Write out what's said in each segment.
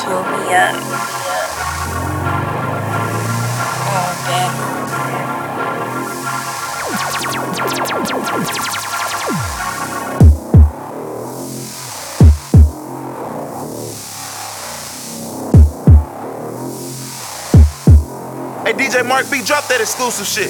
Utopia. Hey DJ Mark B, drop that exclusive shit.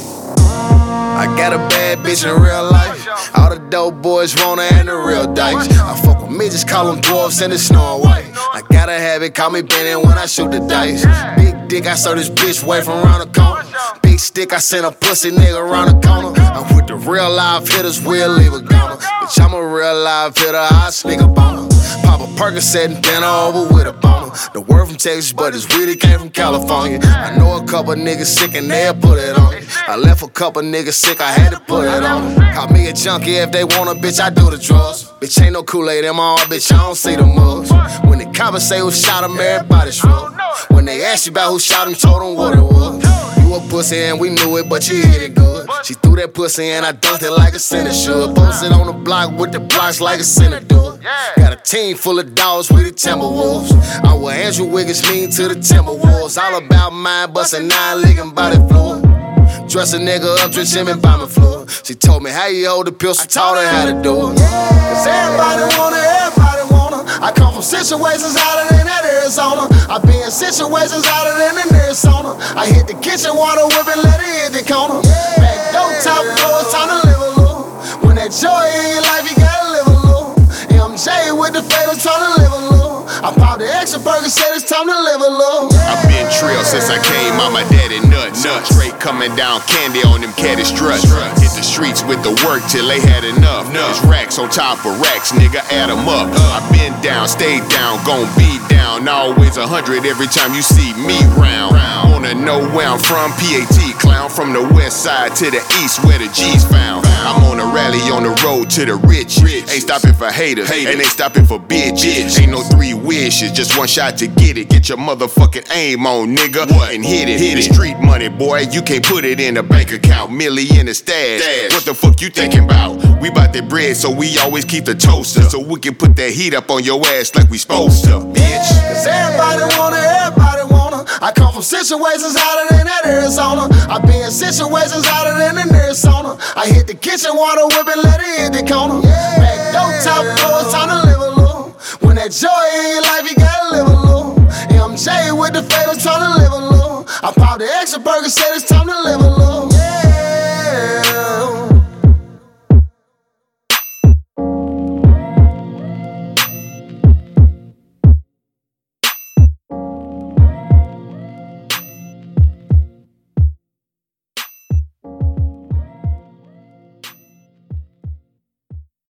I got a bad bitch in real life. All the dope boys want her and the real dice. I fuck with midgets, call them dwarfs and the Snow White. I gotta have it, call me Benny when I shoot the dice. Big dick, I saw this bitch way from around the corner. Big stick, I sent a pussy nigga around the corner. I'm with the real live hitters, we'll leave a goner. Bitch, I'm a real live hitter, I sneak up on her. Pop a Percocet and bend her over with a boner. The word from Texas, but it's weed, it came from California. I know a couple niggas sick and they'll put it on it. I left a couple niggas sick, I had to put it on them. Call me a junkie if they want a bitch, I do the drugs. Bitch, ain't no Kool-Aid in my heart, bitch, I don't see the mugs. When the cops say who shot him, everybody shrug. When they asked you about who shot him, told them what it was. You a pussy and we knew it, but you hit it good. She threw that pussy and I dunked it like a center should. Posted on the block with the blocks like a center do. Got a team full of dogs with the Timberwolves. I'm what Andrew Wiggins mean to the Timberwolves. All about mine, bustin' 9-legged body fluid. Dress a nigga up, drench him in bombing fluid. She told me how you hold the pistol, taught her how to do it. Cause everybody want her, everybody want her. I come from situations hotter than that Arizona. I be in situations hotter than the nearest sauna. I hit the kitchen water whip and let it hit the corner. Back door top floor, it's time to live a little. When that joy in your life, you gotta live a little. MJ with the favors, trying to live a little. I popped the extra burger, said it's time to live a little. I've been trill since I came out my daddy nuts. Straight coming down candy on them caddy struts. Hit the streets with the work till they had enough. There's racks on top of racks, nigga, add them up. I've been down, stayed down, gon' be down. Always 100 every time you see me round. Wanna know where I'm from? PAT clown. From the west side to the east where the G's found. I'm on a rally on the road to the rich. Ain't stopping for haters, and ain't stopping for bitches. Ain't no 3 wishes, just one shot to get it. Get your motherfucking aim on, nigga, and hit it. Hit it. Street money, boy, you can't put it in a bank account. Millie in the stash. What the fuck you thinking about? We bout that bread, so we always keep the toaster, so we can put that heat up on your ass like we supposed to, bitch. Cause everybody want her, everybody want her. I come from situations hotter than that Arizona. I be in situations hotter than the nearest sauna. I hit the kitchen water whip and let it hit the corner. Back door top floor, it's time to live a little. When that joy in your life, you gotta live a little. MJ with the favors, trying to live a little. I popped the extra burger, said it's time